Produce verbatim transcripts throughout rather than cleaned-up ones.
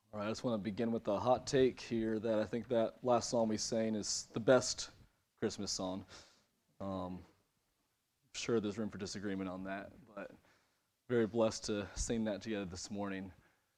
All right, I just want to begin with a hot take here that I think that last song we sang is the best Christmas song. Um, I'm sure there's room for disagreement on that, but very blessed to sing that together this morning.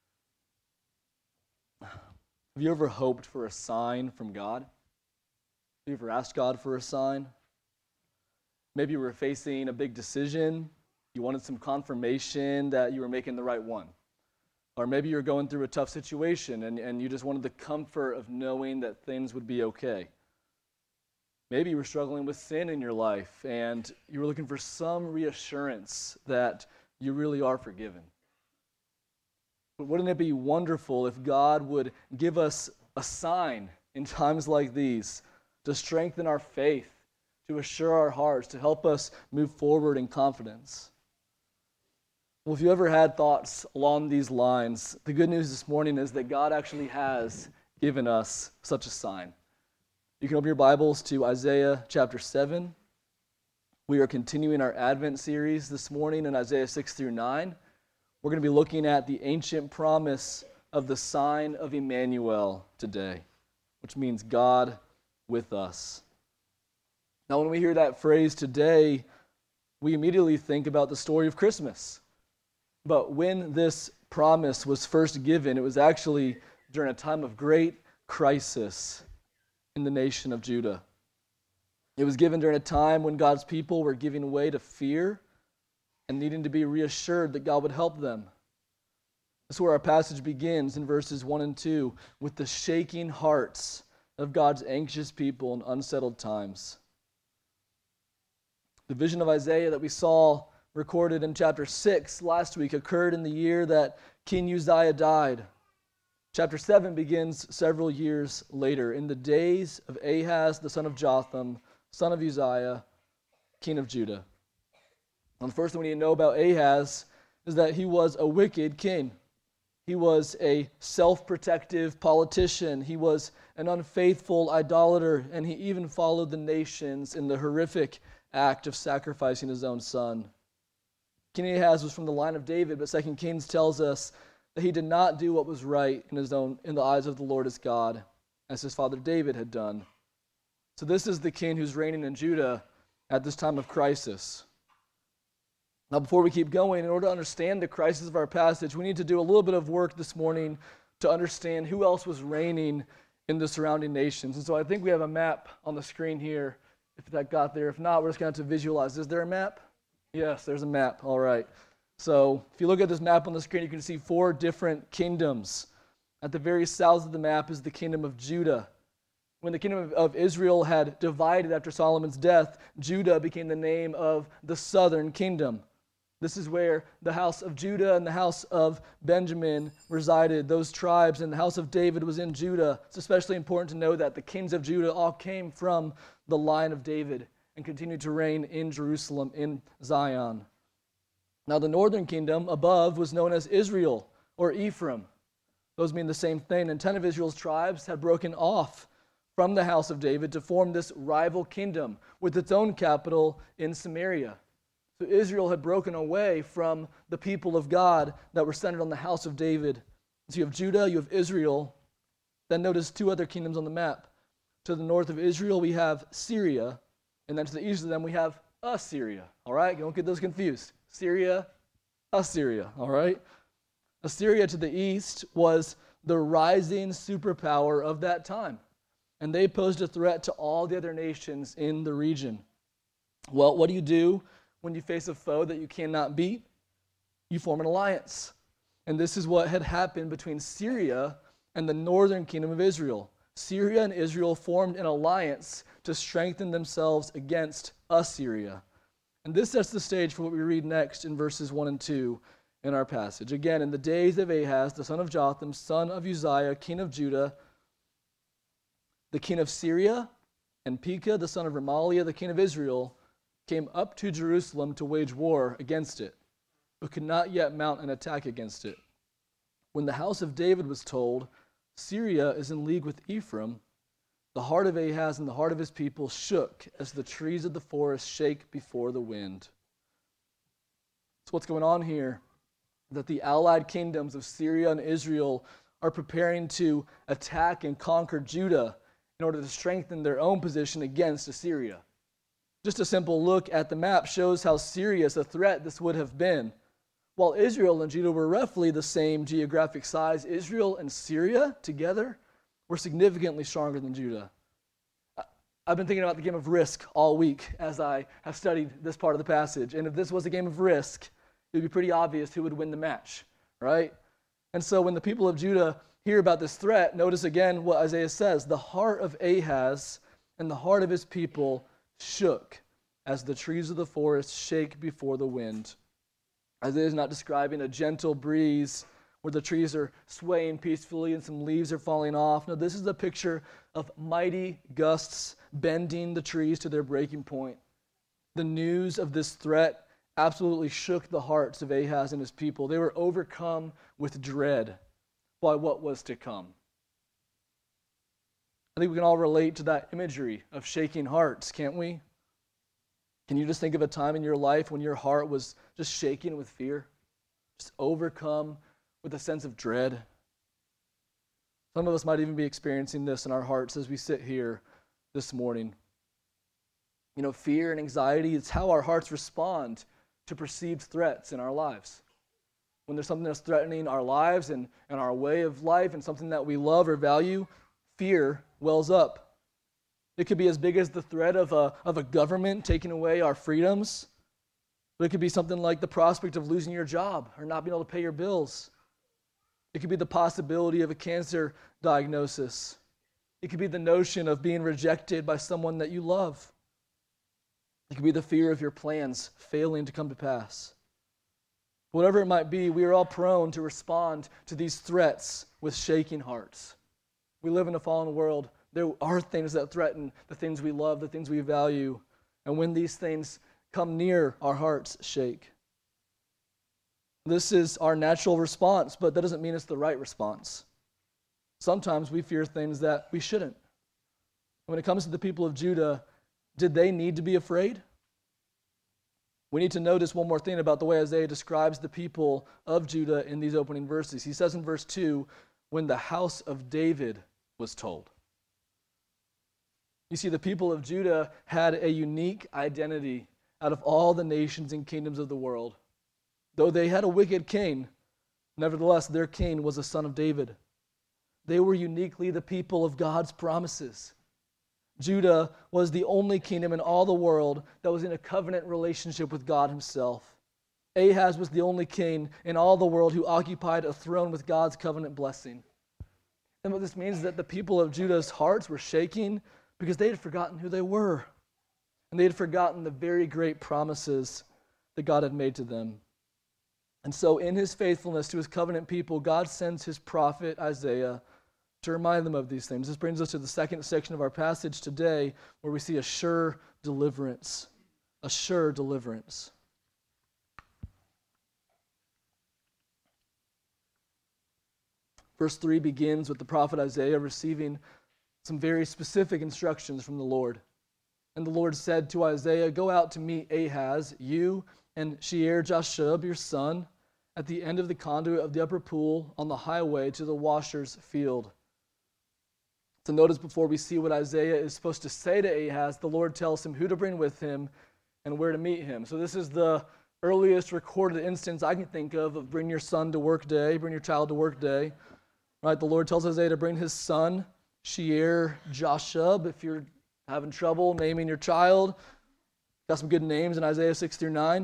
Have you ever hoped for a sign from God? Have you ever asked God for a sign? Maybe you were facing a big decision. You wanted some confirmation that you were making the right one. Or maybe you're going through a tough situation and, and you just wanted the comfort of knowing that things would be okay. Maybe you were struggling with sin in your life and you were looking for some reassurance that you really are forgiven. But wouldn't it be wonderful if God would give us a sign in times like these to strengthen our faith, to assure our hearts, to help us move forward in confidence? Well, if you ever had thoughts along these lines, the good news this morning is that God actually has given us such a sign. You can open your Bibles to Isaiah chapter seven. We are continuing our Advent series this morning in Isaiah six through nine. We're going to be looking at the ancient promise of the sign of Emmanuel today, which means God with us. Now, when we hear that phrase today, we immediately think about the story of Christmas. But when this promise was first given, it was actually during a time of great crisis in the nation of Judah. It was given during a time when God's people were giving way to fear and needing to be reassured that God would help them. That's where our passage begins in verses one and two, with the shaking hearts of God's anxious people in unsettled times. The vision of Isaiah that we saw recorded in chapter six last week occurred in the year that King Uzziah died. Chapter seven begins several years later, in the days of Ahaz, the son of Jotham, son of Uzziah, king of Judah. And the first thing we need to know about Ahaz is that he was a wicked king. He was a self-protective politician. He was an unfaithful idolater, and he even followed the nations in the horrific act of sacrificing his own son. King Ahaz was from the line of David, but Second Kings tells us that he did not do what was right in his own in the eyes of the Lord his God, as his father David had done. So this is the king who's reigning in Judah at this time of crisis. Now, before we keep going, in order to understand the crisis of our passage, we need to do a little bit of work this morning to understand who else was reigning in the surrounding nations. And so I think we have a map on the screen here, if that got there. If not, we're just going to have to visualize. Is there a map? Yes, there's a map. All right. So if you look at this map on the screen, you can see four different kingdoms. At the very south of the map is the kingdom of Judah. When the kingdom of Israel had divided after Solomon's death, Judah became the name of the southern kingdom. This is where the house of Judah and the house of Benjamin resided, those tribes, and the house of David was in Judah. It's especially important to know that the kings of Judah all came from the line of David and continued to reign in Jerusalem, in Zion. Now the northern kingdom above was known as Israel, or Ephraim. Those mean the same thing, and ten of Israel's tribes had broken off from the house of David to form this rival kingdom with its own capital in Samaria. So Israel had broken away from the people of God that were centered on the house of David. So you have Judah, you have Israel. Then notice two other kingdoms on the map. To the north of Israel, we have Syria. And then to the east of them, we have Assyria. All right? Don't get those confused. Syria, Assyria. All right? Assyria to the east was the rising superpower of that time. And they posed a threat to all the other nations in the region. Well, what do you do when you face a foe that you cannot beat? You form an alliance. And this is what had happened between Syria and the northern kingdom of Israel. Syria and Israel formed an alliance to strengthen themselves against Assyria. And this sets the stage for what we read next in verses one and two in our passage. Again, in the days of Ahaz, the son of Jotham, son of Uzziah, king of Judah, the king of Syria, and Pekah, the son of Remaliah, the king of Israel, came up to Jerusalem to wage war against it, but could not yet mount an attack against it. When the house of David was told, Syria is in league with Ephraim, the heart of Ahaz and the heart of his people shook as the trees of the forest shake before the wind. So what's going on here? That the allied kingdoms of Syria and Israel are preparing to attack and conquer Judah in order to strengthen their own position against Assyria. Just a simple look at the map shows how serious a threat this would have been. While Israel and Judah were roughly the same geographic size, Israel and Syria together were significantly stronger than Judah. I've been thinking about the game of Risk all week as I have studied this part of the passage. And if this was a game of Risk, it would be pretty obvious who would win the match, right? And so when the people of Judah hear about this threat, notice again what Isaiah says. The heart of Ahaz and the heart of his people shook as the trees of the forest shake before the wind. Isaiah is not describing a gentle breeze where the trees are swaying peacefully and some leaves are falling off. No, this is a picture of mighty gusts bending the trees to their breaking point. The news of this threat absolutely shook the hearts of Ahaz and his people. They were overcome with dread by what was to come. I think we can all relate to that imagery of shaking hearts, can't we? Can you just think of a time in your life when your heart was just shaking with fear? Just overcome with a sense of dread? Some of us might even be experiencing this in our hearts as we sit here this morning. You know, fear and anxiety, it's how our hearts respond to perceived threats in our lives. When there's something that's threatening our lives and, and our way of life and something that we love or value, fear wells up. It could be as big as the threat of a, of a government taking away our freedoms. But it could be something like the prospect of losing your job or not being able to pay your bills. It could be the possibility of a cancer diagnosis. It could be the notion of being rejected by someone that you love. It could be the fear of your plans failing to come to pass. Whatever it might be, we are all prone to respond to these threats with shaking hearts. We live in a fallen world. There are things that threaten the things we love, the things we value. And when these things come near, our hearts shake. This is our natural response, but that doesn't mean it's the right response. Sometimes we fear things that we shouldn't. When it comes to the people of Judah, did they need to be afraid? We need to notice one more thing about the way Isaiah describes the people of Judah in these opening verses. He says in verse two, when the house of David was told. You see, the people of Judah had a unique identity out of all the nations and kingdoms of the world. Though they had a wicked king, nevertheless, their king was a son of David. They were uniquely the people of God's promises. Judah was the only kingdom in all the world that was in a covenant relationship with God himself. Ahaz was the only king in all the world who occupied a throne with God's covenant blessing. And what this means is that the people of Judah's hearts were shaking because they had forgotten who they were. And they had forgotten the very great promises that God had made to them. And so in his faithfulness to his covenant people, God sends his prophet Isaiah to remind them of these things. This brings us to the second section of our passage today, where we see a sure deliverance. A sure deliverance. Verse three begins with the prophet Isaiah receiving some very specific instructions from the Lord. And the Lord said to Isaiah, go out to meet Ahaz, you and Shear-Jashub, your son, at the end of the conduit of the upper pool on the highway to the washer's field. So notice before we see what Isaiah is supposed to say to Ahaz, the Lord tells him who to bring with him and where to meet him. So this is the earliest recorded instance I can think of of bring your son to work day, bring your child to work day. Right? The Lord tells Isaiah to bring his son, Shear-Jashub. If you're having trouble naming your child, got some good names in Isaiah six through nine.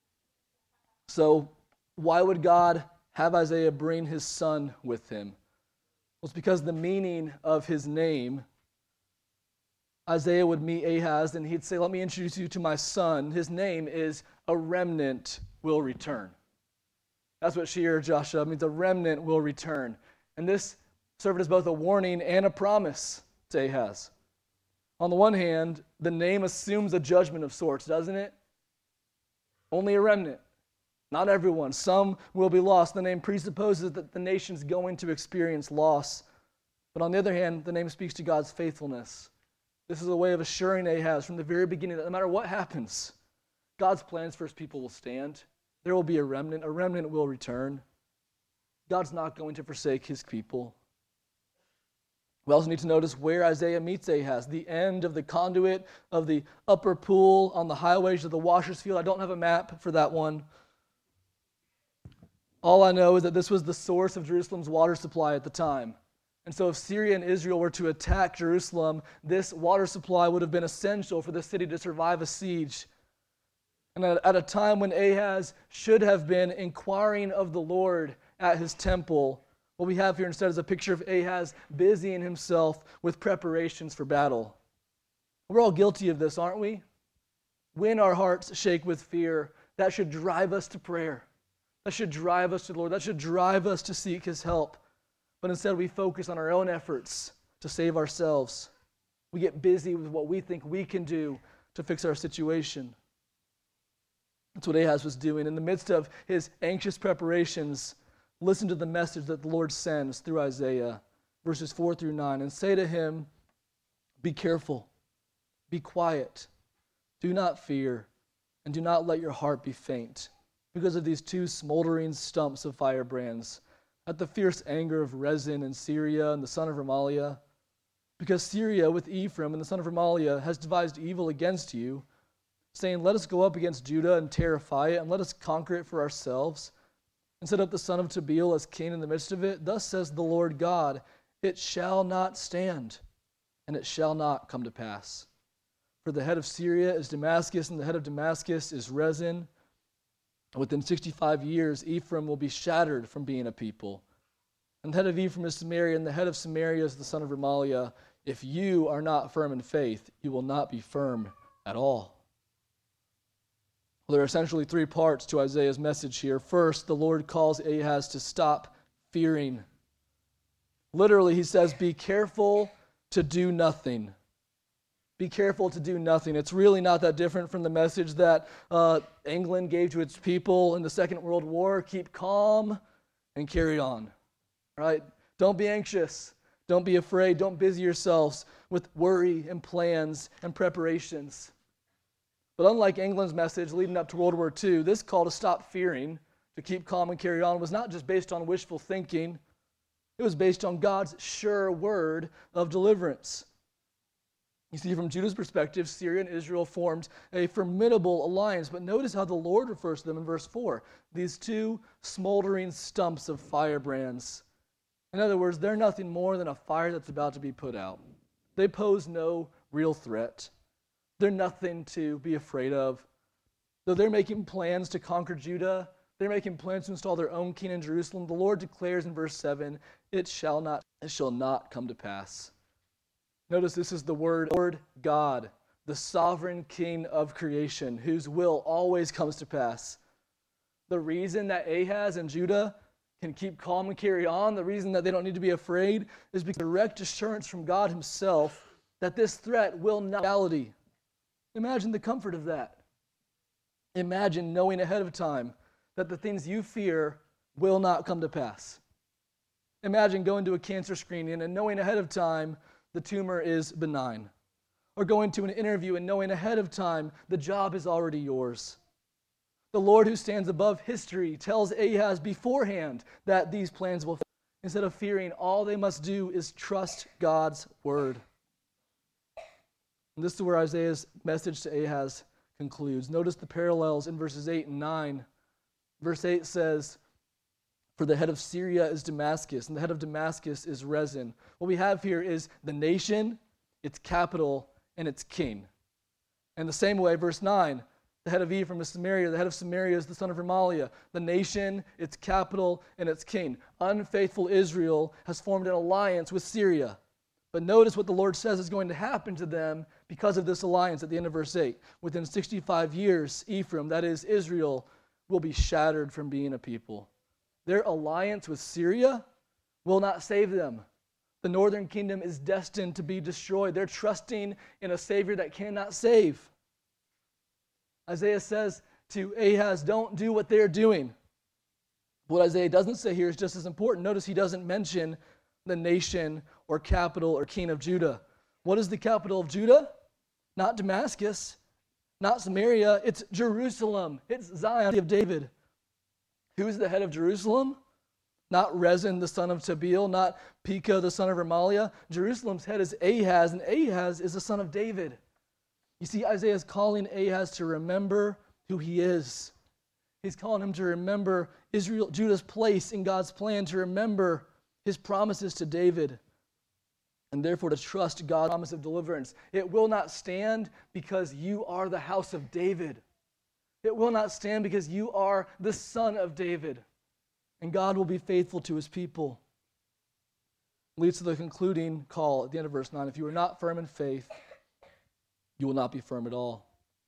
So why would God have Isaiah bring his son with him? Well, it's because the meaning of his name, Isaiah would meet Ahaz and he'd say, let me introduce you to my son. His name is a remnant will return. That's what Shear-Jashub means, a remnant will return. And this served as both a warning and a promise to Ahaz. On the one hand, the name assumes a judgment of sorts, doesn't it? Only a remnant. Not everyone. Some will be lost. The name presupposes that the nation's going to experience loss. But on the other hand, the name speaks to God's faithfulness. This is a way of assuring Ahaz from the very beginning that no matter what happens, God's plans for his people will stand. There will be a remnant. A remnant will return. God's not going to forsake his people. We also need to notice where Isaiah meets Ahaz, the end of the conduit of the upper pool on the highways of the washer's field. I don't have a map for that one. All I know is that this was the source of Jerusalem's water supply at the time. And so if Syria and Israel were to attack Jerusalem, this water supply would have been essential for the city to survive a siege. And at, at a time when Ahaz should have been inquiring of the Lord at his temple, what we have here instead is a picture of Ahaz busying himself with preparations for battle. We're all guilty of this, aren't we? When our hearts shake with fear, that should drive us to prayer. That should drive us to the Lord. That should drive us to seek his help. But instead we focus on our own efforts to save ourselves. We get busy with what we think we can do to fix our situation. That's what Ahaz was doing. In the midst of his anxious preparations, listen to the message that the Lord sends through Isaiah, verses four through nine, and say to him, be careful, be quiet, do not fear, and do not let your heart be faint, because of these two smoldering stumps of firebrands, at the fierce anger of Rezin and Syria and the son of Remaliah. Because Syria with Ephraim and the son of Remaliah has devised evil against you, saying, let us go up against Judah and terrify it, and let us conquer it for ourselves, and set up the son of Tabeel as king in the midst of it. Thus says the Lord God, it shall not stand, and it shall not come to pass. For the head of Syria is Damascus, and the head of Damascus is Rezin. Within sixty-five years, Ephraim will be shattered from being a people. And the head of Ephraim is Samaria, and the head of Samaria is the son of Remaliah. If you are not firm in faith, you will not be firm at all. Well, there are essentially three parts to Isaiah's message here. First, the Lord calls Ahaz to stop fearing. Literally, he says, be careful to do nothing. Be careful to do nothing. It's really not that different from the message that uh, England gave to its people in the Second World War. Keep calm and carry on. Right? Don't be anxious. Don't be afraid. Don't busy yourselves with worry and plans and preparations. But unlike England's message leading up to World War Two, this call to stop fearing, to keep calm and carry on, was not just based on wishful thinking. It was based on God's sure word of deliverance. You see, from Judah's perspective, Syria and Israel formed a formidable alliance. But notice how the Lord refers to them in verse four. These two smoldering stumps of firebrands. In other words, they're nothing more than a fire that's about to be put out. They pose no real threat. They're nothing to be afraid of. Though they're making plans to conquer Judah, they're making plans to install their own king in Jerusalem, the Lord declares in verse seven, it shall not, it shall not come to pass. Notice this is the word, Lord God, the sovereign king of creation, whose will always comes to pass. The reason that Ahaz and Judah can keep calm and carry on, the reason that they don't need to be afraid, is because direct assurance from God himself that this threat will not be reality. Imagine the comfort of that. Imagine knowing ahead of time that the things you fear will not come to pass. Imagine going to a cancer screening and knowing ahead of time the tumor is benign. Or going to an interview and knowing ahead of time the job is already yours. The Lord who stands above history tells Ahaz beforehand that these plans will fail. Instead of fearing, all they must do is trust God's word. And this is where Isaiah's message to Ahaz concludes. Notice the parallels in verses eight and nine. Verse eight says, for the head of Syria is Damascus, and the head of Damascus is Rezin. What we have here is the nation, its capital, and its king. And the same way, verse nine, the head of Ephraim is Samaria, the head of Samaria is the son of Remaliah. The nation, its capital, and its king. Unfaithful Israel has formed an alliance with Syria. But notice what the Lord says is going to happen to them because of this alliance at the end of verse eight. Within sixty-five years, Ephraim, that is Israel, will be shattered from being a people. Their alliance with Syria will not save them. The northern kingdom is destined to be destroyed. They're trusting in a Savior that cannot save. Isaiah says to Ahaz, don't do what they're doing. What Isaiah doesn't say here is just as important. Notice he doesn't mention the nation or capital or king of Judah. What is the capital of Judah? Not Damascus, not Samaria. It's Jerusalem. It's Zion of David. Who's the head of Jerusalem? not Rezin the son of Tabeel, not Pekah the son of Remaliah. Jerusalem's head is Ahaz, and Ahaz is the son of David. You see, Isaiah is calling Ahaz to remember who he is. He's calling him to remember Israel, Judah's place in God's plan, to remember his promises to David, and therefore to trust God's promise of deliverance. It will not stand because you are the house of David. It will not stand because you are the son of David. And God will be faithful to his people. Leads to the concluding call at the end of verse nine. If you are not firm in faith, you will not be firm at all.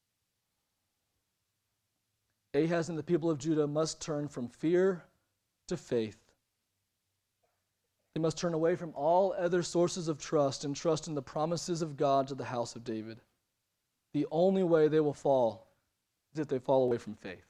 Ahaz and the people of Judah must turn from fear to faith. They must turn away from all other sources of trust and trust in the promises of God to the house of David. The only way they will fall is if they fall away from faith.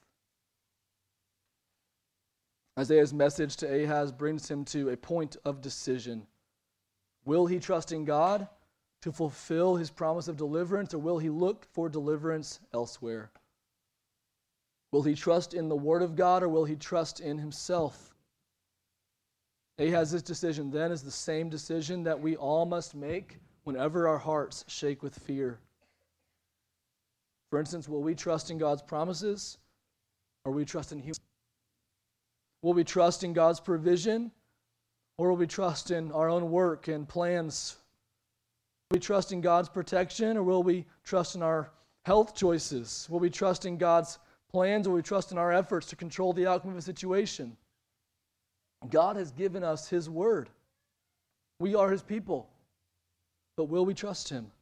Isaiah's message to Ahaz brings him to a point of decision. Will he trust in God to fulfill his promise of deliverance, or will he look for deliverance elsewhere? Will he trust in the word of God, or will he trust in himself? Ahaz's decision then is the same decision that we all must make whenever our hearts shake with fear. For instance, will we trust in God's promises, or will we trust in human? Will we trust in God's provision, or will we trust in our own work and plans? Will we trust in God's protection, or will we trust in our health choices? Will we trust in God's plans, or will we trust in our efforts to control the outcome of a situation? God has given us his word. We are his people. But will we trust him?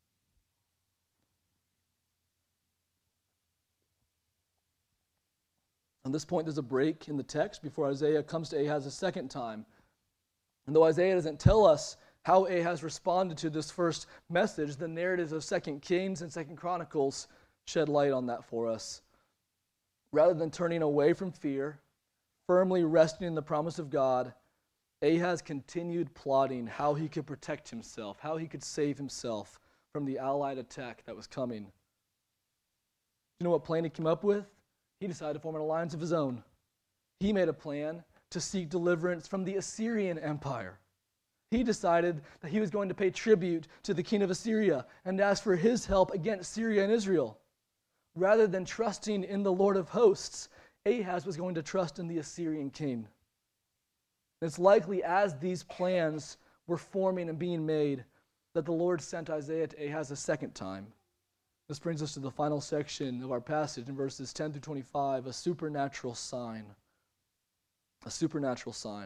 On this point, there's a break in the text before Isaiah comes to Ahaz a second time. And though Isaiah doesn't tell us how Ahaz responded to this first message, the narratives of Second Kings and Second Chronicles shed light on that for us. Rather than turning away from fear, firmly resting in the promise of God, Ahaz continued plotting how he could protect himself, how he could save himself from the allied attack that was coming. You know what plan he came up with? He decided to form an alliance of his own. He made a plan to seek deliverance from the Assyrian Empire. He decided that he was going to pay tribute to the king of Assyria and ask for his help against Syria and Israel. Rather than trusting in the Lord of hosts, Ahaz was going to trust in the Assyrian king. It's likely as these plans were forming and being made that the Lord sent Isaiah to Ahaz a second time. This brings us to the final section of our passage in verses ten through twenty-five, a supernatural sign. A supernatural sign.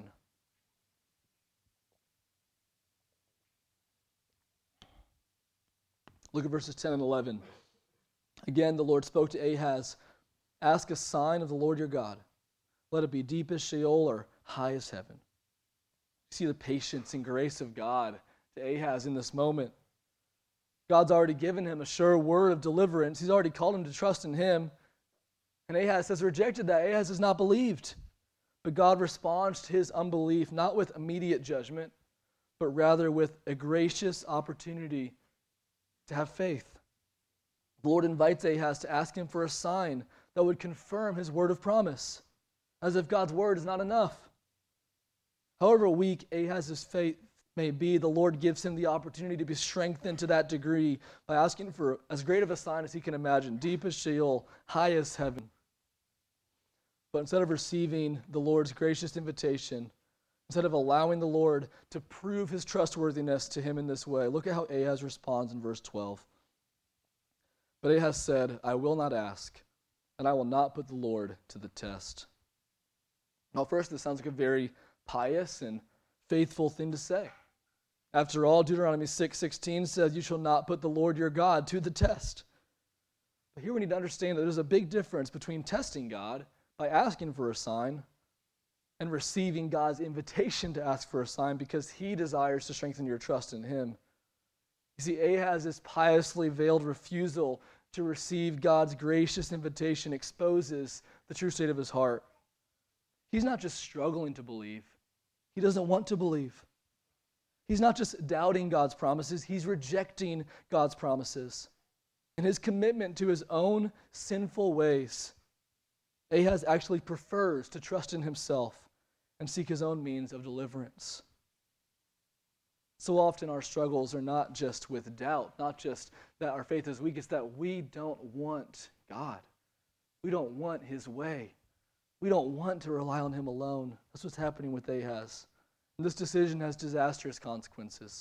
Look at verses ten and eleven. Again, the Lord spoke to Ahaz, ask a sign of the Lord your God. Let it be deep as Sheol or high as heaven. You see the patience and grace of God to Ahaz in this moment. God's already given him a sure word of deliverance. He's already called him to trust in him. And Ahaz has rejected that. Ahaz has not believed. But God responds to his unbelief not with immediate judgment, but rather with a gracious opportunity to have faith. The Lord invites Ahaz to ask him for a sign that would confirm his word of promise, as if God's word is not enough. However weak Ahaz's faith may be, the Lord gives him the opportunity to be strengthened to that degree by asking for as great of a sign as he can imagine, deep as Sheol, high as heaven. But instead of receiving the Lord's gracious invitation, instead of allowing the Lord to prove his trustworthiness to him in this way, look at how Ahaz responds in verse twelve. But Ahaz said, I will not ask, and I will not put the Lord to the test. Now, first, this sounds like a very pious and faithful thing to say. After all, Deuteronomy six sixteen says, you shall not put the Lord your God to the test. But here we need to understand that there's a big difference between testing God by asking for a sign and receiving God's invitation to ask for a sign because he desires to strengthen your trust in him. You see, Ahaz's piously veiled refusal to receive God's gracious invitation exposes the true state of his heart. He's not just struggling to believe. He doesn't want to believe. He's not just doubting God's promises, he's rejecting God's promises. In his commitment to his own sinful ways, Ahaz actually prefers to trust in himself and seek his own means of deliverance. So often our struggles are not just with doubt, not just that our faith is weak, it's that we don't want God. We don't want his way. We don't want to rely on him alone. That's what's happening with Ahaz. And this decision has disastrous consequences.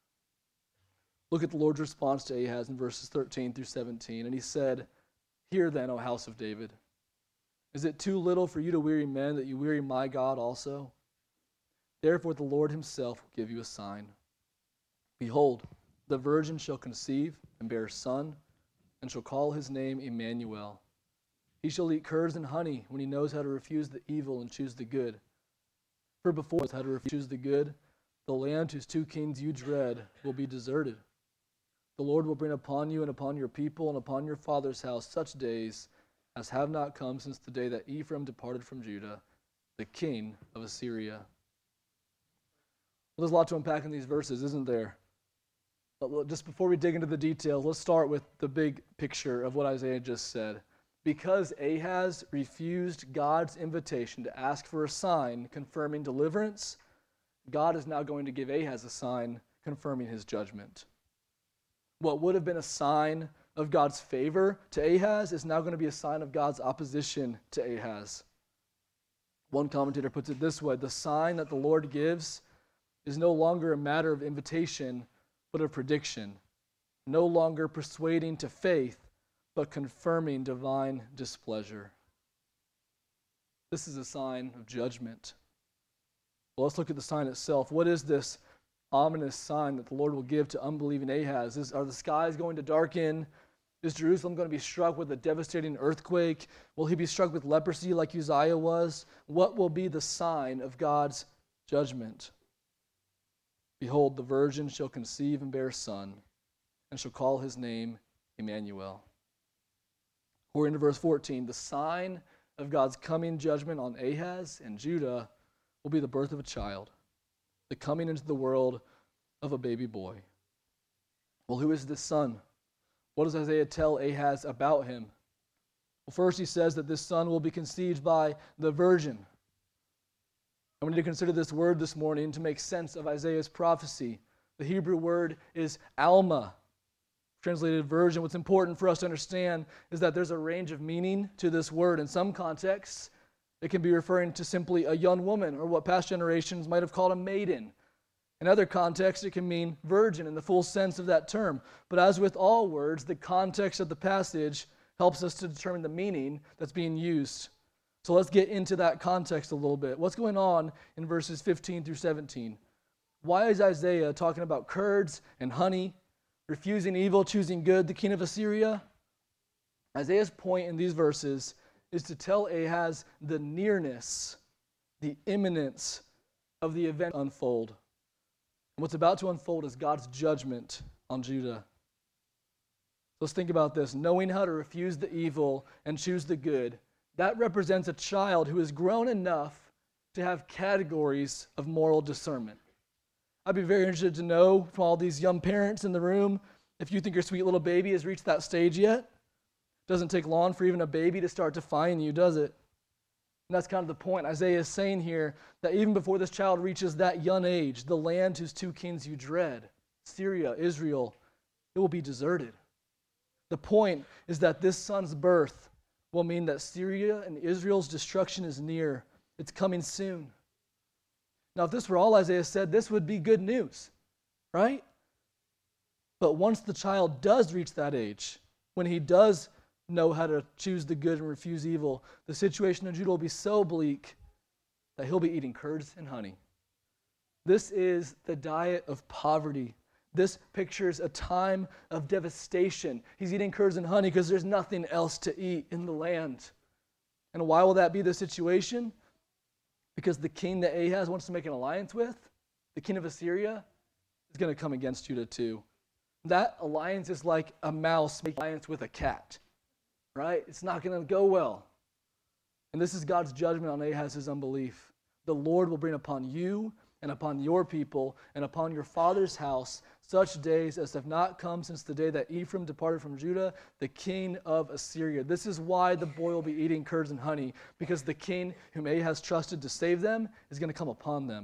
Look at the Lord's response to Ahaz in verses thirteen through seventeen. And he said, "Hear then, O house of David. Is it too little for you to weary men that you weary my God also? Therefore the Lord himself will give you a sign. Behold, the virgin shall conceive and bear a son, and shall call his name Emmanuel. He shall eat curds and honey when he knows how to refuse the evil and choose the good. For before he knows how to refuse the good, the land whose two kings you dread will be deserted. The Lord will bring upon you and upon your people and upon your father's house such days as have not come since the day that Ephraim departed from Judah, the king of Assyria." Well, there's a lot to unpack in these verses, isn't there? But just before we dig into the details, let's start with the big picture of what Isaiah just said. Because Ahaz refused God's invitation to ask for a sign confirming deliverance, God is now going to give Ahaz a sign confirming his judgment. What would have been a sign of God's favor to Ahaz is now going to be a sign of God's opposition to Ahaz. One commentator puts it this way: the sign that the Lord gives is no longer a matter of invitation, but of prediction, no longer persuading to faith, but confirming divine displeasure. This is a sign of judgment. Well, let's look at the sign itself. What is this ominous sign that the Lord will give to unbelieving Ahaz? Is, are the skies going to darken? Is Jerusalem going to be struck with a devastating earthquake? Will he be struck with leprosy like Uzziah was? What will be the sign of God's judgment? Behold, the virgin shall conceive and bear a son, and shall call his name Emmanuel. According to verse fourteen, the sign of God's coming judgment on Ahaz and Judah will be the birth of a child, the coming into the world of a baby boy. Well, who is this son? What does Isaiah tell Ahaz about him? Well, first he says that this son will be conceived by the virgin. And we need to consider this word this morning to make sense of Isaiah's prophecy. The Hebrew word is Alma. Translated version, what's important for us to understand is that there's a range of meaning to this word. In some contexts, it can be referring to simply a young woman, or what past generations might have called a maiden. In other contexts, it can mean virgin in the full sense of that term. But as with all words, the context of the passage helps us to determine the meaning that's being used. So let's get into that context a little bit. What's going on in verses fifteen through seventeen? Why is Isaiah talking about curds and honey, refusing evil, choosing good, the king of Assyria? Isaiah's point in these verses is to tell Ahaz the nearness, the imminence of the event unfold. And what's about to unfold is God's judgment on Judah. Let's think about this. Knowing how to refuse the evil and choose the good, that represents a child who has grown enough to have categories of moral discernment. I'd be very interested to know from all these young parents in the room if you think your sweet little baby has reached that stage yet. It doesn't take long for even a baby to start defying you, does it? And that's kind of the point. Isaiah is saying here that even before this child reaches that young age, the land whose two kings you dread, Syria, Israel, it will be deserted. The point is that this son's birth will mean that Syria and Israel's destruction is near. It's coming soon. Now, if this were all Isaiah said, this would be good news, right? But once the child does reach that age, when he does know how to choose the good and refuse evil, the situation in Judah will be so bleak that he'll be eating curds and honey. This is the diet of poverty. This pictures a time of devastation. He's eating curds and honey because there's nothing else to eat in the land. And why will that be the situation? Because the king that Ahaz wants to make an alliance with, the king of Assyria, is going to come against Judah too. That alliance is like a mouse making an alliance with a cat, right? It's not going to go well. And this is God's judgment on Ahaz's unbelief. The Lord will bring upon you and upon your people, and upon your father's house, such days as have not come since the day that Ephraim departed from Judah, the king of Assyria. This is why the boy will be eating curds and honey, because the king whom Ahaz trusted to save them is going to come upon them.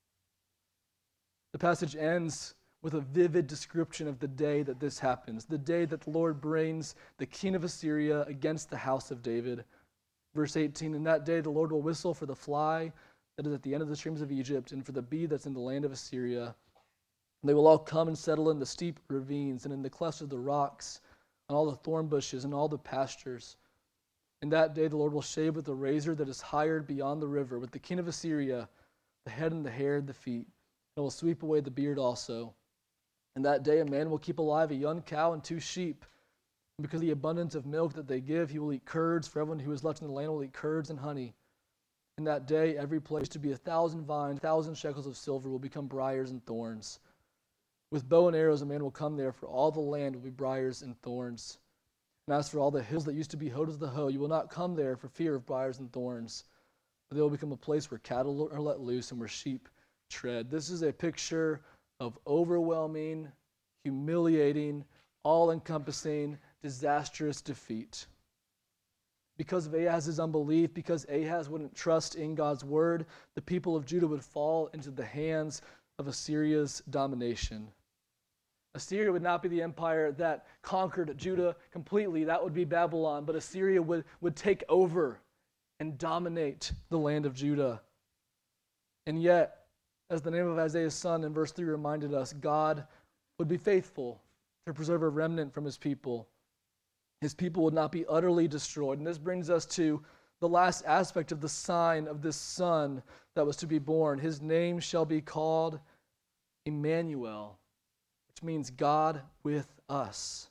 The passage ends with a vivid description of the day that this happens, the day that the Lord brings the king of Assyria against the house of David. Verse eighteen, in that day the Lord will whistle for the fly that is at the end of the streams of Egypt, and for the bee that's in the land of Assyria. And they will all come and settle in the steep ravines, and in the clefts of the rocks, on all the thorn bushes, and all the pastures. In that day the Lord will shave with a razor that is hired beyond the river, with the king of Assyria, the head and the hair and the feet, and will sweep away the beard also. In that day a man will keep alive a young cow and two sheep. And because of the abundance of milk that they give, he will eat curds, for everyone who is left in the land will eat curds and honey. In that day, every place to be a thousand vines, a thousand shekels of silver will become briars and thorns. With bow and arrows, a man will come there, for all the land will be briars and thorns. And as for all the hills that used to be hoed with the hoe, you will not come there for fear of briars and thorns. But they will become a place where cattle are let loose and where sheep tread. This is a picture of overwhelming, humiliating, all-encompassing, disastrous defeat. Because of Ahaz's unbelief, because Ahaz wouldn't trust in God's word, the people of Judah would fall into the hands of Assyria's domination. Assyria would not be the empire that conquered Judah completely. That would be Babylon. But Assyria would, would take over and dominate the land of Judah. And yet, as the name of Isaiah's son in verse three reminded us, God would be faithful to preserve a remnant from his people. His people would not be utterly destroyed. And this brings us to the last aspect of the sign of this son that was to be born. His name shall be called Emmanuel, which means God with us.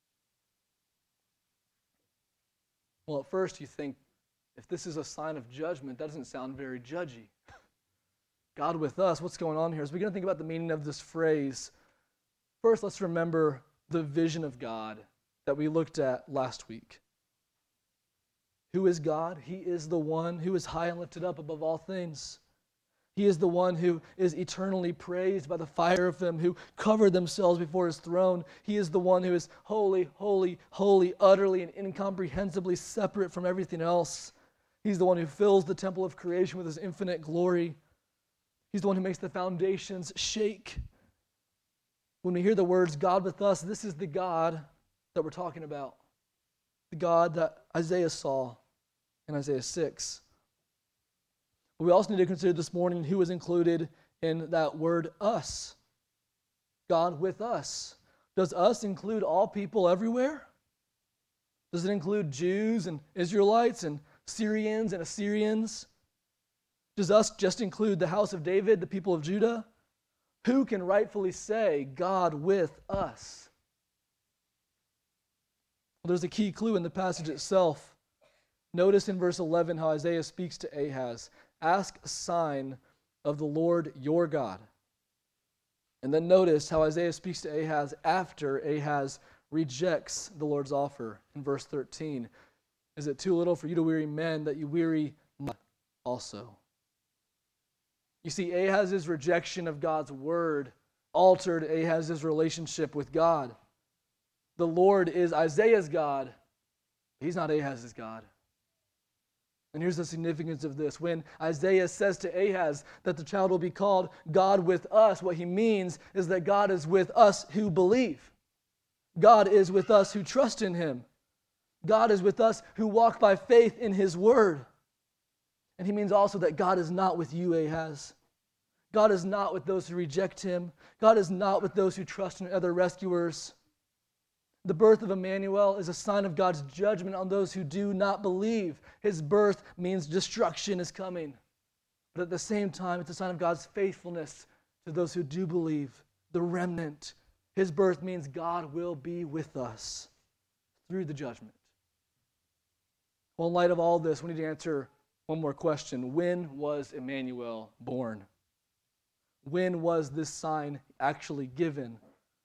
Well, at first you think, if this is a sign of judgment, that doesn't sound very judgy. God with us, what's going on here? As we begin to think about the meaning of this phrase, first let's remember the vision of God that we looked at last week. Who is God? He is the one who is high and lifted up above all things. He is the one who is eternally praised by the fire of him, who covered themselves before his throne. He is the one who is holy, holy, holy, utterly and incomprehensibly separate from everything else. He's the one who fills the temple of creation with his infinite glory. He's the one who makes the foundations shake. When we hear the words God with us, this is the God that we're talking about. The God that Isaiah saw in Isaiah six. But we also need to consider this morning who is included in that word us. God with us. Does us include all people everywhere? Does it include Jews and Israelites and Syrians and Assyrians? Does us just include the house of David, the people of Judah? Who can rightfully say God with us? Well, there's a key clue in the passage itself. Notice in verse eleven how Isaiah speaks to Ahaz. Ask a sign of the Lord your God. And then notice how Isaiah speaks to Ahaz after Ahaz rejects the Lord's offer in verse thirteen. Is it too little for you to weary men that you weary me also? You see, Ahaz's rejection of God's word altered Ahaz's relationship with God. The Lord is Isaiah's God. He's not Ahaz's God. And here's the significance of this. When Isaiah says to Ahaz that the child will be called God with us, what he means is that God is with us who believe. God is with us who trust in him. God is with us who walk by faith in his word. And he means also that God is not with you, Ahaz. God is not with those who reject him. God is not with those who trust in other rescuers. The birth of Emmanuel is a sign of God's judgment on those who do not believe. His birth means destruction is coming. But at the same time, it's a sign of God's faithfulness to those who do believe, the remnant. His birth means God will be with us through the judgment. Well, in light of all this, we need to answer one more question. When was Emmanuel born? When was this sign actually given?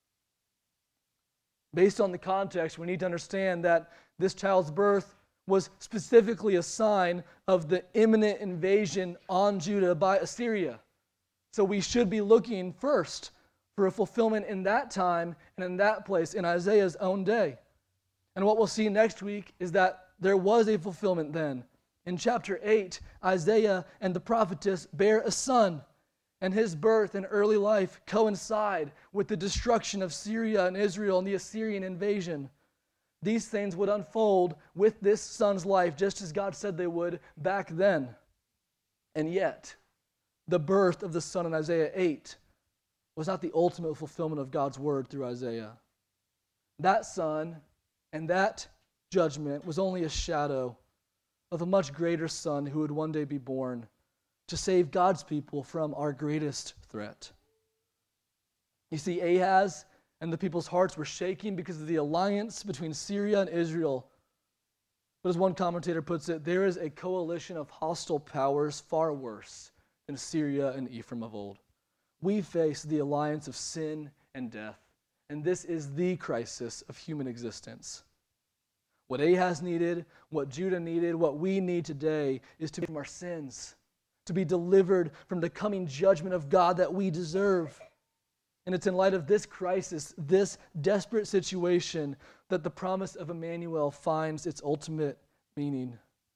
Based on the context, we need to understand that this child's birth was specifically a sign of the imminent invasion on Judah by Assyria. So we should be looking first for a fulfillment in that time and in that place in Isaiah's own day. And what we'll see next week is that there was a fulfillment then. In chapter eight, Isaiah and the prophetess bear a son, and his birth and early life coincide with the destruction of Syria and Israel and the Assyrian invasion. These things would unfold with this son's life just as God said they would back then. And yet, the birth of the son in Isaiah eight was not the ultimate fulfillment of God's word through Isaiah. That son and that judgment was only a shadow of a much greater son who would one day be born to save God's people from our greatest threat. You see, Ahaz and the people's hearts were shaking because of the alliance between Syria and Israel. But as one commentator puts it, there is a coalition of hostile powers far worse than Syria and Ephraim of old. We face the alliance of sin and death, and this is the crisis of human existence. What Ahaz needed, what Judah needed, what we need today is to be from our sins, to be delivered from the coming judgment of God that we deserve. And it's in light of this crisis, this desperate situation, that the promise of Emmanuel finds its ultimate meaning.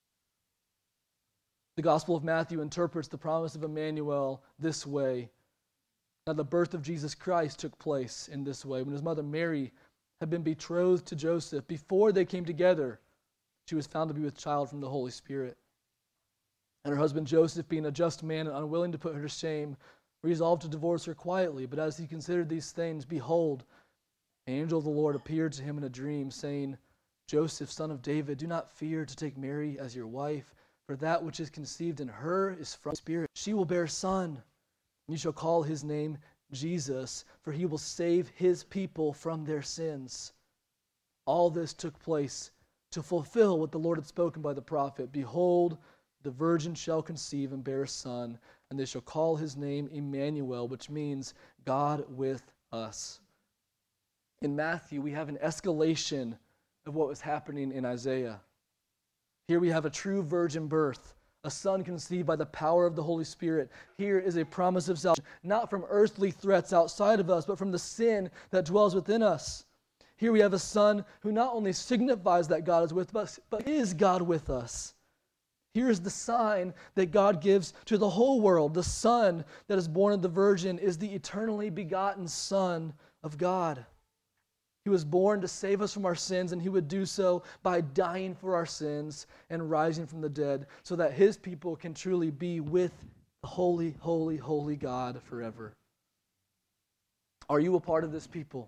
The Gospel of Matthew interprets the promise of Emmanuel this way. Now, the birth of Jesus Christ took place in this way. When his mother Mary had been betrothed to Joseph, before they came together, she was found to be with child from the Holy Spirit. And her husband Joseph, being a just man and unwilling to put her to shame, resolved to divorce her quietly. But as he considered these things, behold, an angel of the Lord appeared to him in a dream, saying, Joseph, son of David, do not fear to take Mary as your wife, for that which is conceived in her is from the Spirit. She will bear a son, and you shall call his name Jesus, for he will save his people from their sins. All this took place to fulfill what the Lord had spoken by the prophet. Behold, the virgin shall conceive and bear a son, and they shall call his name Emmanuel, which means God with us. In Matthew, we have an escalation of what was happening in Isaiah. Here we have a true virgin birth, a son conceived by the power of the Holy Spirit. Here is a promise of salvation, not from earthly threats outside of us, but from the sin that dwells within us. Here we have a son who not only signifies that God is with us, but is God with us. Here is the sign that God gives to the whole world. The Son that is born of the Virgin is the eternally begotten Son of God. He was born to save us from our sins, and he would do so by dying for our sins and rising from the dead, so that his people can truly be with the holy, holy, holy God forever. Are you a part of this people?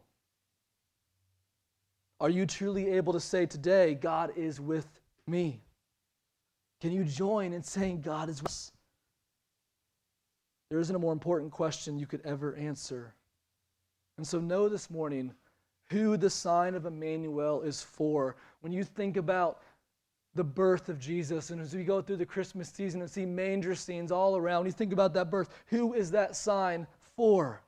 Are you truly able to say today, God is with me? Can you join in saying God is with us? There isn't a more important question you could ever answer. And so know this morning who the sign of Emmanuel is for. When you think about the birth of Jesus, and as we go through the Christmas season and see manger scenes all around, you think about that birth, who is that sign for?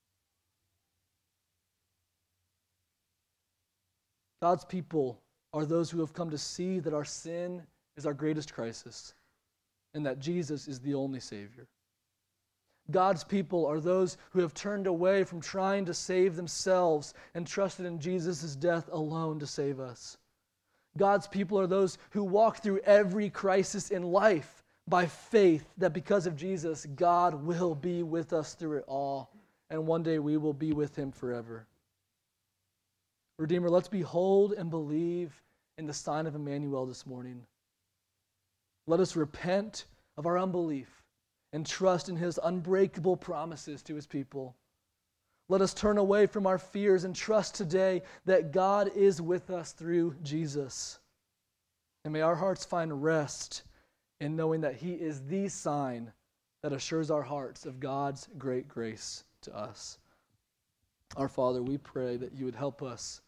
God's people are those who have come to see that our sin is our greatest crisis and that Jesus is the only Savior. God's people are those who have turned away from trying to save themselves and trusted in Jesus' death alone to save us. God's people are those who walk through every crisis in life by faith that because of Jesus, God will be with us through it all, and one day we will be with him forever. Redeemer, let's behold and believe in the sign of Emmanuel this morning. Let us repent of our unbelief and trust in his unbreakable promises to his people. Let us turn away from our fears and trust today that God is with us through Jesus. And may our hearts find rest in knowing that he is the sign that assures our hearts of God's great grace to us. Our Father, we pray that you would help us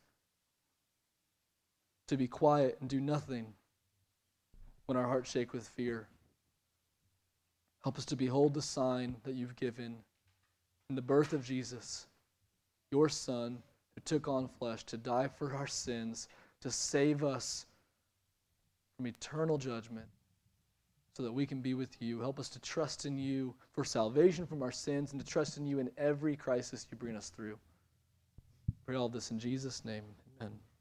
to be quiet and do nothing when our hearts shake with fear. Help us to behold the sign that you've given in the birth of Jesus, your Son, who took on flesh to die for our sins, to save us from eternal judgment. so that we can be with you. Help us to trust in you for salvation from our sins and to trust in you in every crisis you bring us through. Pray all this in Jesus' name. Amen.